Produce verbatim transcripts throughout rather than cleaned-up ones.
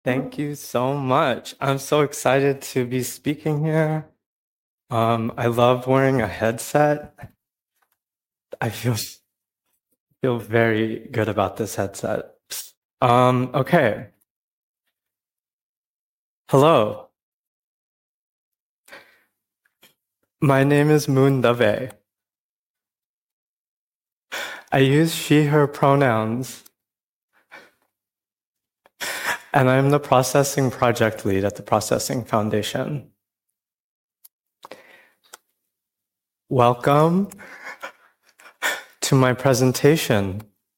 Thank you so much. I'm so excited to be speaking here. Um, I love wearing a headset. I feel feel very good about this headset. Um, okay. Hello. My name is Moon Dave. I use she, her pronouns, and I'm the processing project lead at the Processing Foundation. Welcome to my presentation.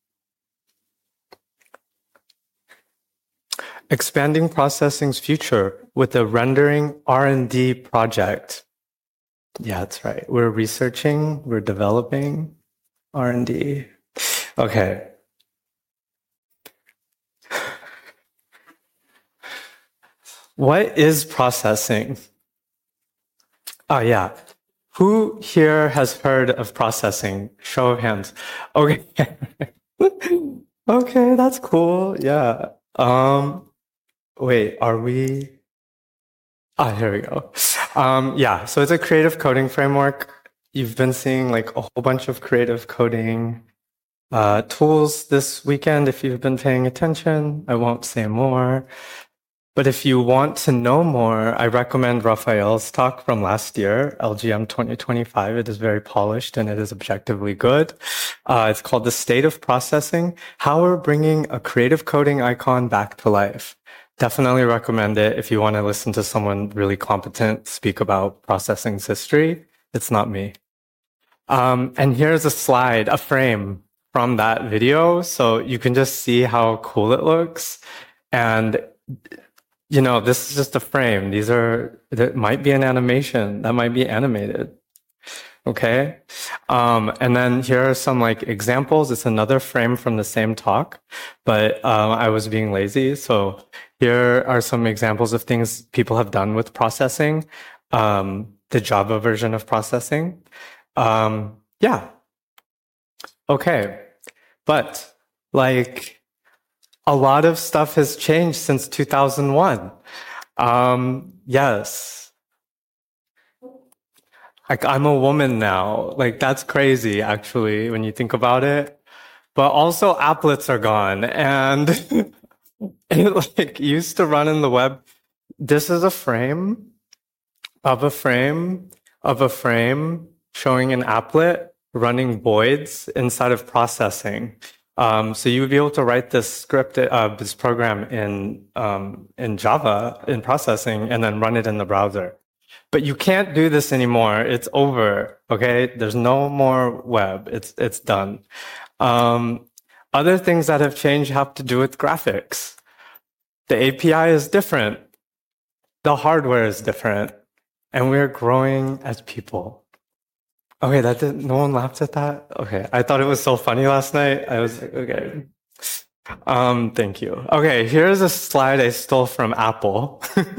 Expanding Processing's Future with the Rendering R and D project. Yeah, that's right. We're researching, we're developing R and D. Okay. What is processing? Oh, yeah. Who here has heard of processing? Show of hands. Okay. Okay, that's cool. Yeah. Um, wait, are we? Ah, here we go. Um, yeah, so it's a creative coding framework. You've been seeing like a whole bunch of creative coding uh, tools this weekend if you've been paying attention. I won't say more. But if you want to know more, I recommend Raphael's talk from last year, L G M twenty twenty-five. It is very polished and it is objectively good. Uh, it's called The State of Processing, How We're Bringing a Creative Coding Icon Back to Life. Definitely recommend it if you want to listen to someone really competent speak about processing's history. It's not me. Um, and here's a slide, a frame from that video. So you can just see how cool it looks. And you know, this is just a frame. These are, that might be an animation, that might be animated. Okay. Um, and then here are some like examples. It's another frame from the same talk, but um, I was being lazy. So here are some examples of things people have done with processing, um, the Java version of processing. Um, yeah. Okay. But like, a lot of stuff has changed since two thousand one. Um, yes. Like, I'm a woman now. Like, that's crazy, actually, when you think about it. But also, applets are gone. And it, like, used to run in the web. This is a frame of a frame of a frame showing an applet running voids inside of processing. Um, so you would be able to write this script, uh, this program in um, in Java in processing, and then run it in the browser. But you can't do this anymore. It's over. Okay, there's no more web. It's it's done. Um, other things that have changed have to do with graphics. The A P I is different. The hardware is different, and we're growing as people. Okay, that did no one laughed at that? Okay, I thought it was so funny last night. I was like, okay. Um, thank you. Okay, here's a slide I stole from Apple.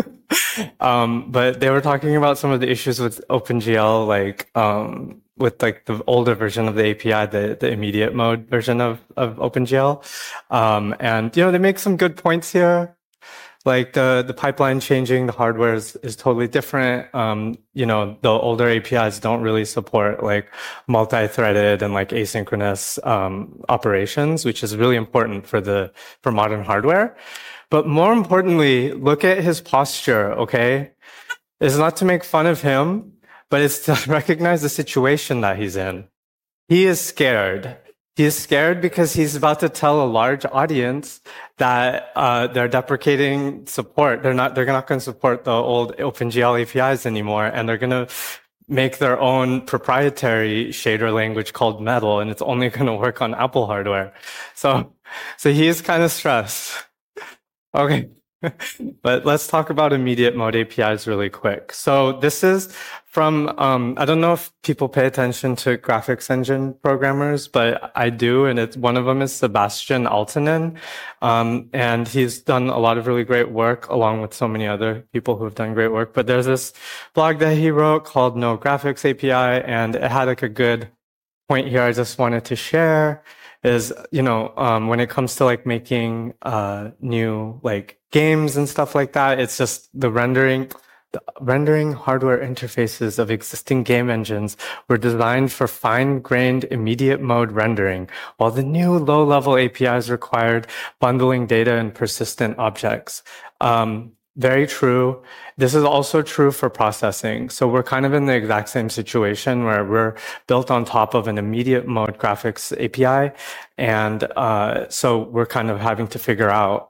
um, but they were talking about some of the issues with OpenGL, like um, with like the older version of the A P I, the, the immediate mode version of, of OpenGL. Um, and, you know, they make some good points here. Like the, the pipeline changing, the hardware is, is totally different. Um, you know, the older A P Is don't really support like multi-threaded and like asynchronous um, operations, which is really important for the for modern hardware. But more importantly, look at his posture, okay? It's not to make fun of him, but it's to recognize the situation that he's in. He is scared. He is scared because he's about to tell a large audience that uh, they're deprecating support. They're not. They're not going to support the old OpenGL A P Is anymore, and they're going to make their own proprietary shader language called Metal, and it's only going to work on Apple hardware. So, so he is kind of stressed. Okay. But let's talk about immediate mode A P Is really quick. So this is from, um, I don't know if people pay attention to graphics engine programmers, but I do. And it's one of them is Sebastian Altanen. Um, and he's done a lot of really great work along with so many other people who have done great work. But there's this blog that he wrote called No Graphics A P I, and it had like a good point here I just wanted to share. is, you know, um, when it comes to like making uh, new like games and stuff like that, it's just the rendering. The rendering hardware interfaces of existing game engines were designed for fine-grained immediate mode rendering, while the new low-level A P Is required bundling data and persistent objects. Um, very true. This is also true for processing. So we're kind of in the exact same situation where we're built on top of an immediate mode graphics A P I. And uh, so we're kind of having to figure out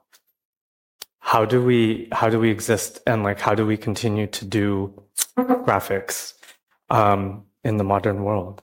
how do we how do we exist and like how do we continue to do graphics um, in the modern world.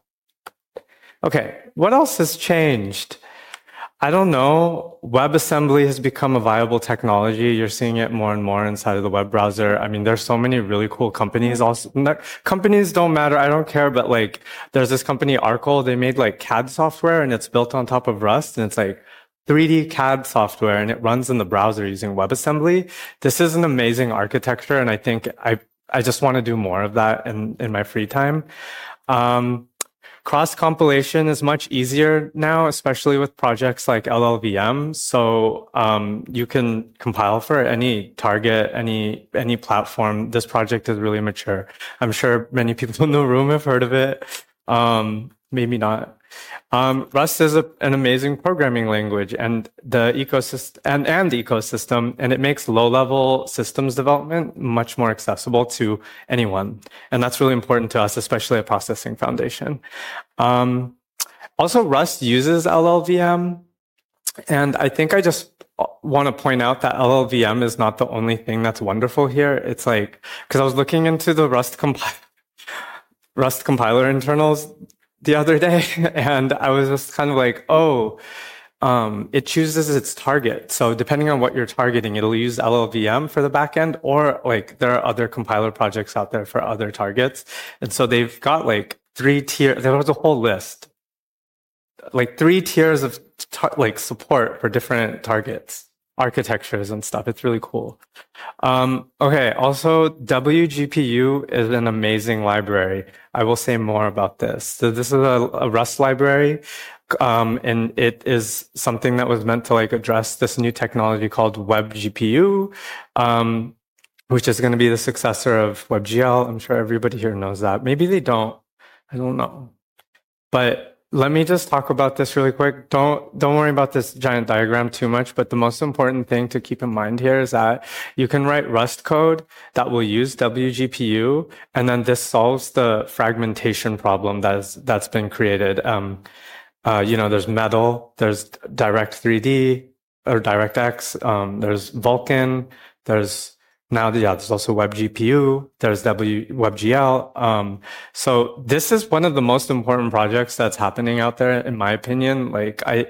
Okay, what else has changed? I don't know. WebAssembly has become a viable technology. You're seeing it more and more inside of the web browser. I mean, there's so many really cool companies. Also, companies don't matter. I don't care. But like, there's this company, Arcol. They made like C A D software, and it's built on top of Rust, and it's like three D C A D software, and it runs in the browser using WebAssembly. This is an amazing architecture, and I think I I just want to do more of that in in my free time. Um, Cross compilation is much easier now, especially with projects like L L V M. So um, you can compile for any target, any any platform. This project is really mature. I'm sure many people in the room have heard of it. Um, maybe not. Um, Rust is a, an amazing programming language, and the ecosystem and, and the ecosystem, and it makes low-level systems development much more accessible to anyone, and that's really important to us, especially at Processing Foundation. Um, also, Rust uses L L V M, and I think I just want to point out that L L V M is not the only thing that's wonderful here. It's like because I was looking into the Rust compi- Rust compiler internals the other day, and I was just kind of like, oh, um, it chooses its target. So depending on what you're targeting, it'll use L L V M for the backend, or like there are other compiler projects out there for other targets. And so they've got like three tier. There was a whole list, like three tiers of tar- like support for different targets, architectures and stuff. It's really cool. Um, okay. Also, W G P U is an amazing library. I will say more about this. So this is a, a Rust library, um, and it is something that was meant to like address this new technology called WebGPU, um, which is going to be the successor of WebGL. I'm sure everybody here knows that. Maybe they don't. I don't know. But let me just talk about this really quick. Don't don't worry about this giant diagram too much, but the most important thing to keep in mind here is that you can write Rust code that will use W G P U, and then this solves the fragmentation problem that's that's been created. Um, uh, you know, there's Metal, there's Direct three D or DirectX, um, there's Vulkan, there's Now, yeah, there's also WebGPU, there's w, WebGL. Um, so this is one of the most important projects that's happening out there, in my opinion. Like, I,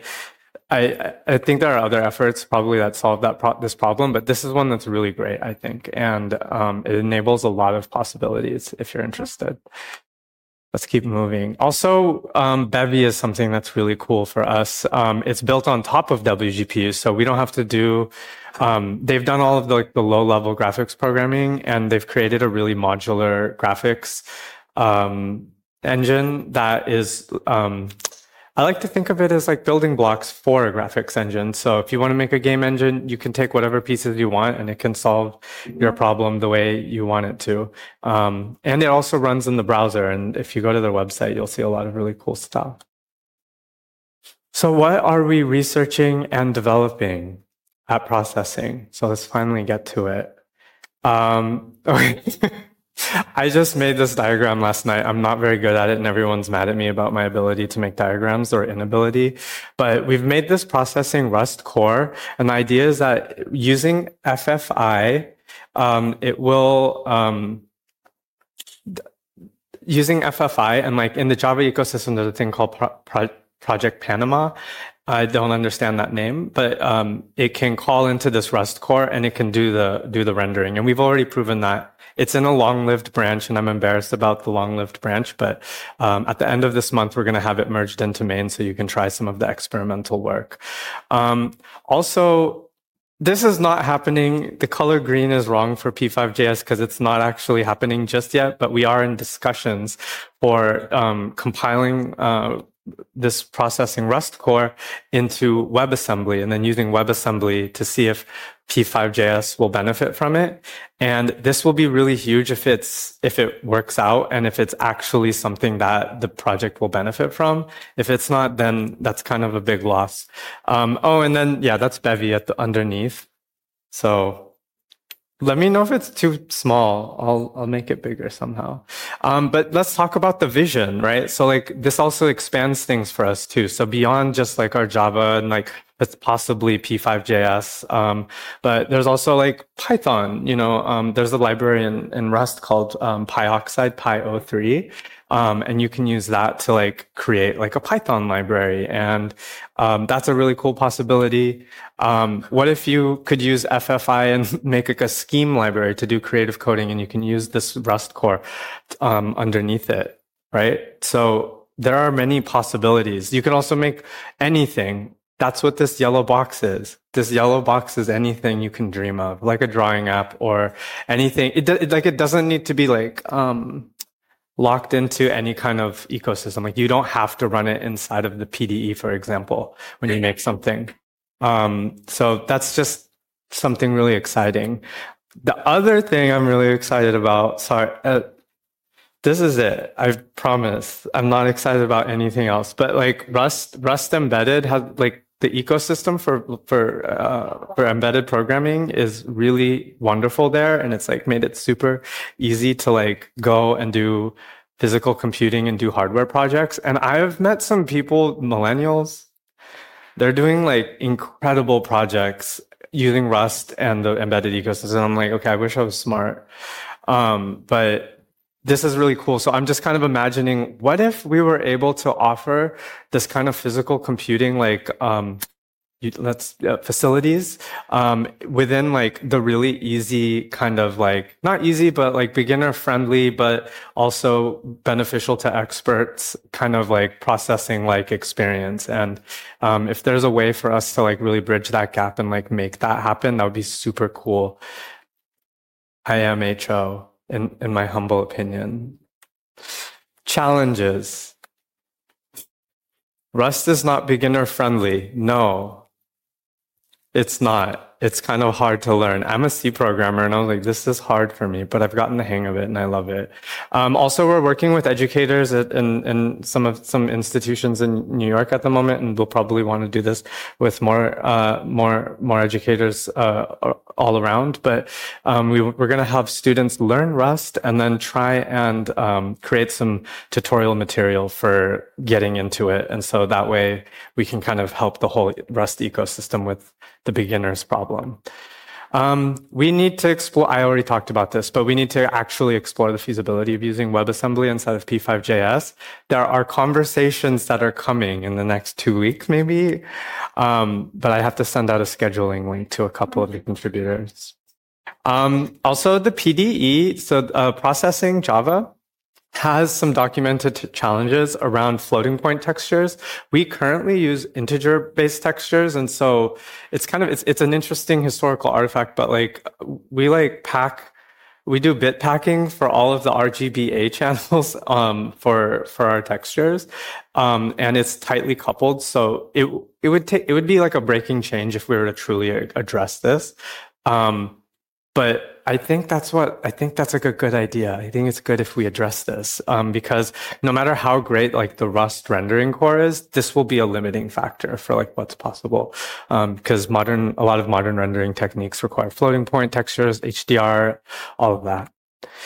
I, I think there are other efforts probably that solve that pro- this problem, but this is one that's really great, I think, and um, it enables a lot of possibilities if you're interested. Let's keep moving. Also, um, Bevy is something that's really cool for us. Um, it's built on top of W G P U, so we don't have to do. Um, they've done all of the, like, the low-level graphics programming, and they've created a really modular graphics um, engine that is. Um, I like to think of it as like building blocks for a graphics engine. So if you want to make a game engine, you can take whatever pieces you want and it can solve your problem the way you want it to. Um, and it also runs in the browser. And if you go to their website, you'll see a lot of really cool stuff. So what are we researching and developing at Processing? So let's finally get to it. Um, okay. I just made this diagram last night. I'm not very good at it, and everyone's mad at me about my ability to make diagrams or inability. But we've made this Processing Rust core, and the idea is that using F F I, um, it will um, using F F I, and like in the Java ecosystem, there's a thing called Pro- Pro- Project Panama. I don't understand that name, but um, it can call into this Rust core and it can do the do the rendering. And we've already proven that. It's in a long-lived branch, and I'm embarrassed about the long-lived branch, but um, at the end of this month, we're going to have it merged into main so you can try some of the experimental work. Um, also, this is not happening. The color green is wrong for P five J S because it's not actually happening just yet, but we are in discussions for um, compiling uh, this processing Rust core into WebAssembly, and then using WebAssembly to see if P five J S will benefit from it. And this will be really huge if it's, if it works out and if it's actually something that the project will benefit from. If it's not, then that's kind of a big loss. Um, oh, and then, yeah, that's Bevy at the underneath. So let me know if it's too small. I'll, I'll make it bigger somehow. Um, but let's talk about the vision, right? So like this also expands things for us too. So beyond just like our Java and like it's possibly P five J S. Um, but there's also like Python, you know, um, there's a library in, in Rust called, um, PyOxide, Py O three. Um, and you can use that to like create like a Python library. And, um, that's a really cool possibility. Um, what if you could use F F I and make like a scheme library to do creative coding, and you can use this Rust core, um, underneath it, right? So there are many possibilities. You can also make anything. That's what this yellow box is. This yellow box is anything you can dream of, like a drawing app or anything. It, it like, it doesn't need to be like, um, locked into any kind of ecosystem. Like you don't have to run it inside of the P D E, for example, when you make something. Um, so that's just something really exciting. The other thing I'm really excited about, sorry, uh, this is it. I promise. I'm not excited about anything else, but like Rust, Rust embedded has like the ecosystem for, for, uh, for embedded programming is really wonderful there. And it's like made it super easy to like go and do physical computing and do hardware projects. And I've met some people, millennials, they're doing like incredible projects using Rust and the embedded ecosystem. I'm like, okay, I wish I was smart. Um, but this is really cool. So I'm just kind of imagining, what if we were able to offer this kind of physical computing, like, um, let's uh, facilities, um, within like the really easy kind of like, not easy, but like beginner friendly, but also beneficial to experts kind of like processing like experience. And, um, if there's a way for us to like really bridge that gap and like make that happen, that would be super cool. I am H O. In, in my humble opinion. Challenges. Rust is not beginner friendly. No, it's not. It's kind of hard to learn. I'm a C programmer and I was like, this is hard for me, but I've gotten the hang of it and I love it. Um, also, we're working with educators at, in, in some of some institutions in New York at the moment, and we'll probably want to do this with more, uh, more, more educators, uh, all around. But, um, we, we're going to have students learn Rust and then try and, um, create some tutorial material for getting into it. And so that way we can kind of help the whole Rust ecosystem with the beginner's problem. Um, we need to explore, I already talked about this, but we need to actually explore the feasibility of using WebAssembly instead of P five J S. There are conversations that are coming in the next two weeks, maybe. Um, but I have to send out a scheduling link to a couple of the contributors. Um, also the P D E, so uh, processing Java, has some documented challenges around floating point textures. We currently use integer based textures. And so it's kind of, it's, it's an interesting historical artifact, but like we like pack, we do bit packing for all of the R G B A channels, um, for, for our textures. Um, and it's tightly coupled. So it, it would take, it would be like a breaking change if we were to truly address this. Um, But I think that's what, I think that's like a good idea. I think it's good if we address this, um, because no matter how great like the Rust rendering core is, this will be a limiting factor for like what's possible. Um, because modern, a lot of modern rendering techniques require floating point textures, H D R, all of that.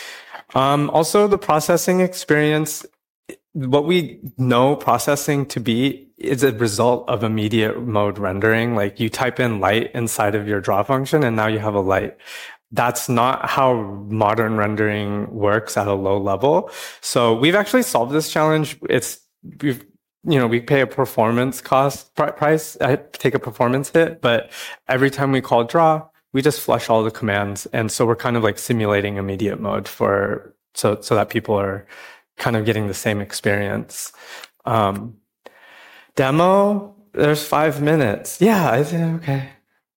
Um, also the processing experience, what we know processing to be is a result of immediate mode rendering. Like you type in light inside of your draw function and now you have a light. That's not how modern rendering works at a low level. So we've actually solved this challenge. It's, we've, you know, we pay a performance cost price, I take a performance hit, but every time we call draw, we just flush all the commands. And so we're kind of like simulating immediate mode for, so, so that people are kind of getting the same experience. Um, demo, there's five minutes. Yeah, I think, okay.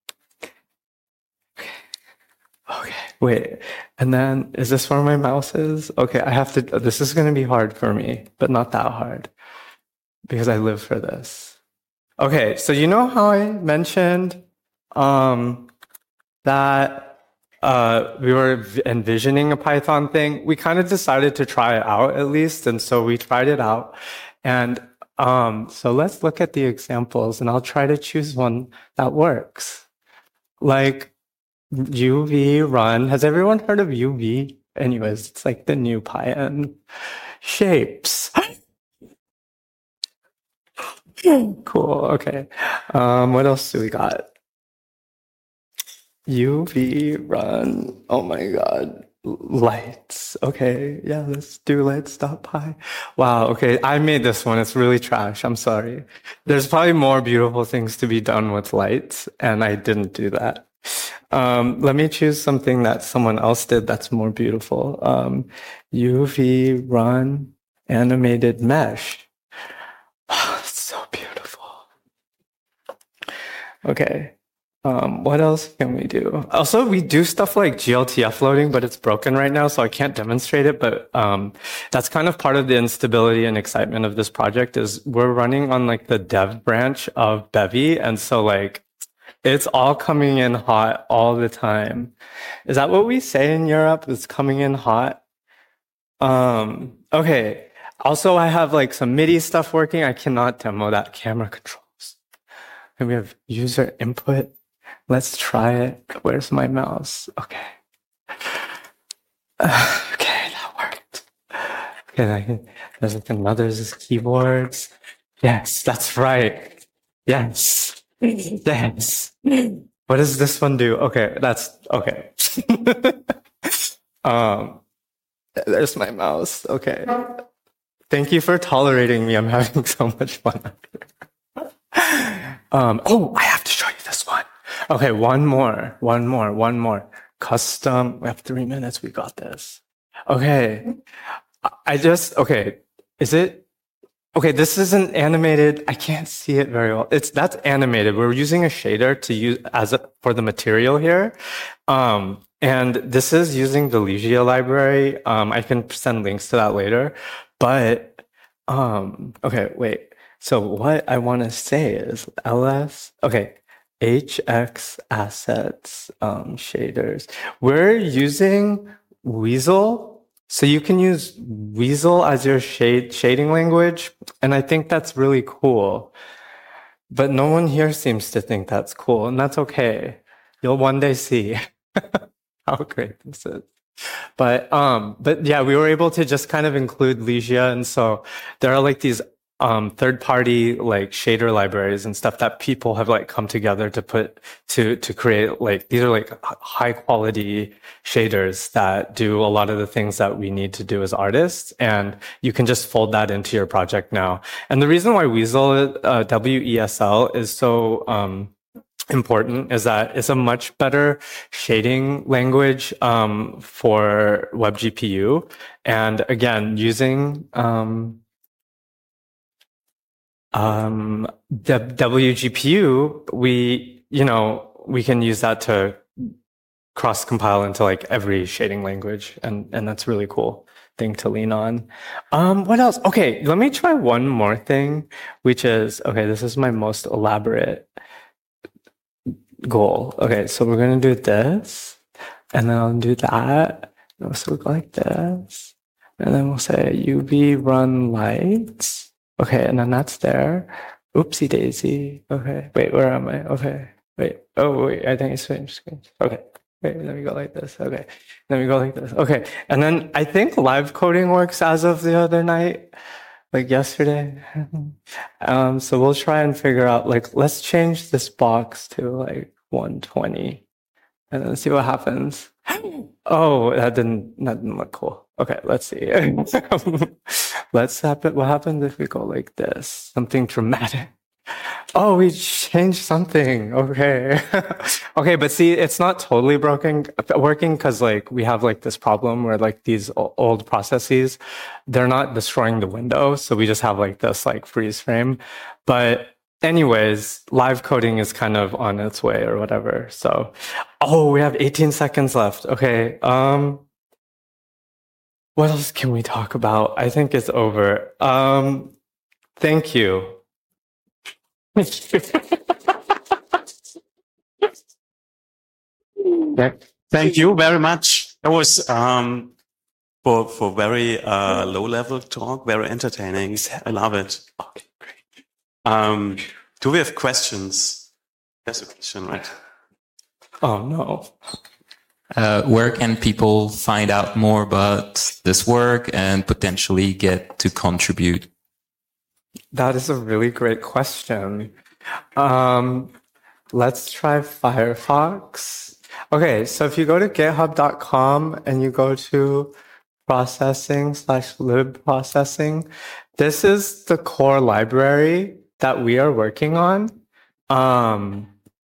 Okay, wait, and then is this where my mouse is? Okay, I have to, this is going to be hard for me, but not that hard. because I live for this. Okay, so you know how I mentioned um, that uh, we were v- envisioning a Python thing? We kind of decided to try it out at least, and so we tried it out. And um, so let's look at the examples, and I'll try to choose one that works. Like U V run. Has everyone heard of U V? Anyways, it's like the new Py shapes. Cool. Okay. Um, what else do we got? U V run. Oh my God. Lights. Okay. Yeah, let's do lights dot py. Wow. Okay. I made this one. It's really trash. I'm sorry. There's probably more beautiful things to be done with lights, and I didn't do that. Um, let me choose something that someone else did that's more beautiful. Um, U V run animated mesh. Wow, it's so beautiful. Okay. Um, what else can we do? Also, we do stuff like G L T F loading, but it's broken right now, so I can't demonstrate it. But um, that's kind of part of the instability and excitement of this project is we're running on like the dev branch of Bevy. And so like it's all coming in hot all the time. Is that what we say in Europe? It's coming in hot? Um, okay. Also, I have like some MIDI stuff working. I cannot demo that camera controls. And we have user input. Let's try it. Where's my mouse? Okay. Uh, okay, that worked. Okay, I can, there's like another's keyboards. Yes, that's right. Yes. Yes. What does this one do? Okay, that's okay. um, there's my mouse. Okay. Thank you for tolerating me. I'm having so much fun up here. Um, oh, I have to show you this one. Okay, one more, one more, one more. Custom, we have three minutes, we got this. Okay, I just, okay, is it, okay, this isn't animated, I can't see it very well. It's, that's animated. We're using a shader to use as a, for the material here. Um, and this is using the Ligia library. Um, I can send links to that later, but, um, okay, wait. So what I want to say is ls, okay, hx assets, um, shaders. We're using Weasel. So you can use Weasel as your shade shading language. And I think that's really cool. But no one here seems to think that's cool. And that's okay. You'll one day see how great this is. But, um, but yeah, we were able to just kind of include Ligia. And so there are like these Um, third-party like shader libraries and stuff that people have like come together to put to to create like these are like high-quality shaders that do a lot of the things that we need to do as artists, and you can just fold that into your project now. And the reason why Weasel uh, W E S L is so um, important is that it's a much better shading language um, for WebGPU, and again using um, Um, the W G P U, we, you know, we can use that to cross compile into like every shading language. And, and that's really cool thing to lean on. Um, what else? Okay. Let me try one more thing, which is, okay, this is my most elaborate goal. Okay. So we're going to do this and then I'll do that. It'll look like this. And then we'll say U V run lights. Okay, and then that's there. Oopsie daisy. Okay, wait, where am I? Okay, wait. Oh, wait, I think it's changed screen. Okay, wait, let me go like this. Okay, let me go like this. Okay, and then I think live coding works as of the other night, like yesterday. um, so we'll try and figure out, like, let's change this box to like one twenty and then see what happens. Oh, that didn't, that didn't look cool. Okay, let's see. Let's happen. What happens if we go like this? Something dramatic. Oh, we changed something. Okay. Okay, but see, it's not totally broken, working because like we have like this problem where like these old processes, they're not destroying the window. So we just have like this like freeze frame. But anyways, live coding is kind of on its way or whatever. So, oh, we have eighteen seconds left. Okay. Um, what else can we talk about? I think it's over. Um, Thank you. Thank you very much. That was um, for for very uh, low level talk, very entertaining. I love it. Okay, great. Um, do we have questions? There's a question, right? Oh no. Uh, where can people find out more about this work and potentially get to contribute? That is a really great question. Um, let's try Firefox. Okay, so if you go to github dot com and you go to processing slash lib processing, this is the core library that we are working on. Um,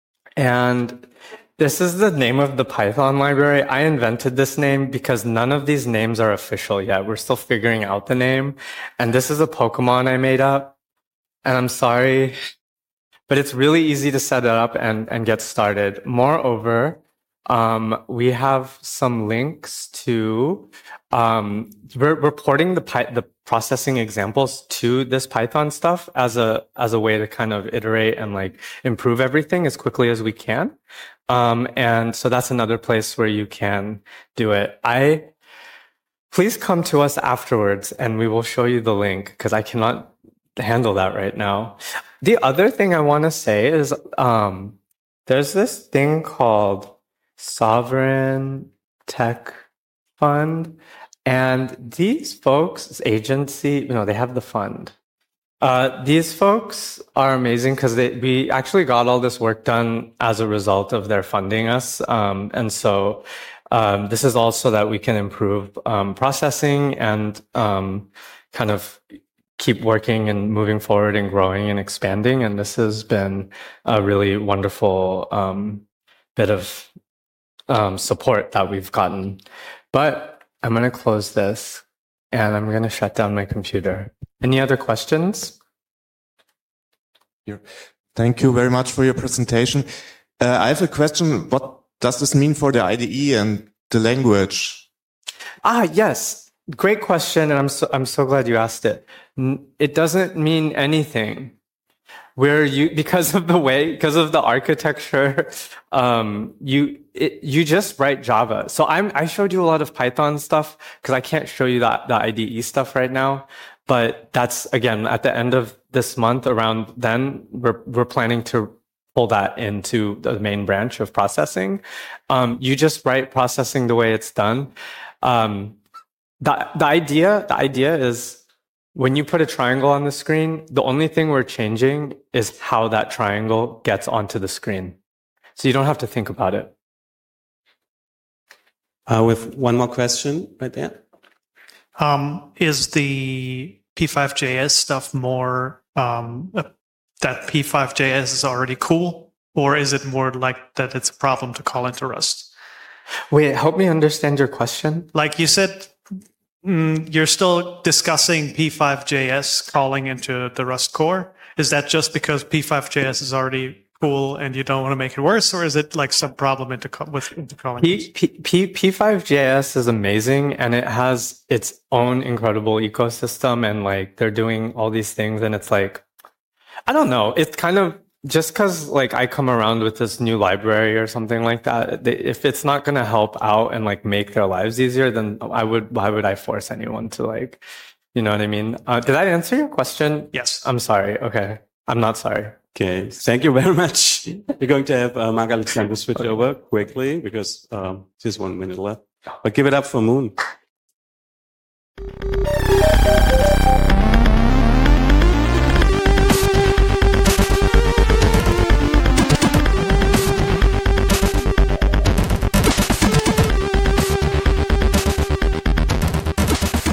and this is the name of the Python library. I invented this name because none of these names are official yet. We're still figuring out the name. And this is a Pokemon I made up. And I'm sorry, but it's really easy to set it up and, and get started. Moreover, um, we have some links to, um, we're reporting the Py- the processing examples to this Python stuff as a, as a way to kind of iterate and like improve everything as quickly as we can. Um, and so that's another place where you can do it. I, please come to us afterwards and we will show you the link because I cannot handle that right now. The other thing I want to say is, um, there's this thing called Sovereign Tech Fund, and these folks, agency, you know, they have the fund. Uh, these folks are amazing because they we actually got all this work done as a result of their funding us, um, and so um, this is also that we can improve um, processing and um, kind of keep working and moving forward and growing and expanding. And this has been a really wonderful um, bit of um, support that we've gotten. But I'm going to close this and I'm going to shut down my computer. Any other questions? Thank you very much for your presentation. Uh, I have a question. What does this mean for the I D E and the language? Ah, yes. Great question. And I'm so, I'm so glad you asked it. It doesn't mean anything. Where you, because of the way, because of the architecture, um, you, it, you just write Java. So I'm, I showed you a lot of Python stuff because I can't show you that, the I D E stuff right now. But that's, again, at the end of this month, around then, we're, we're planning to pull that into the main branch of processing. Um, you just write processing the way it's done. Um, the, the idea, the idea is, when you put a triangle on the screen, the only thing we're changing is how that triangle gets onto the screen. So you don't have to think about it. Uh, with one more question right there. Um, is the P five J S stuff more um, uh, that P five J S is already cool, or is it more like that it's a problem to call into Rust? Wait, help me understand your question. Like you said, Mm, you're still discussing P five J S calling into the Rust core. Is that just because P five J S is already cool and you don't want to make it worse, or is it like some problem into with into calling? P, P, P five J S is amazing, and it has its own incredible ecosystem, and like they're doing all these things, and it's like, I don't know. It's kind of just because like I come around with this new library or something like that, they, if it's not going to help out and like make their lives easier, then I would, why would I force anyone to like, you know what I mean? Uh, did I answer your question? Yes. I'm sorry. Okay. I'm not sorry. Okay. Thank you very much. We're going to have uh, Mark Alexander switch over quickly because um, just one minute left. But give it up for Moon.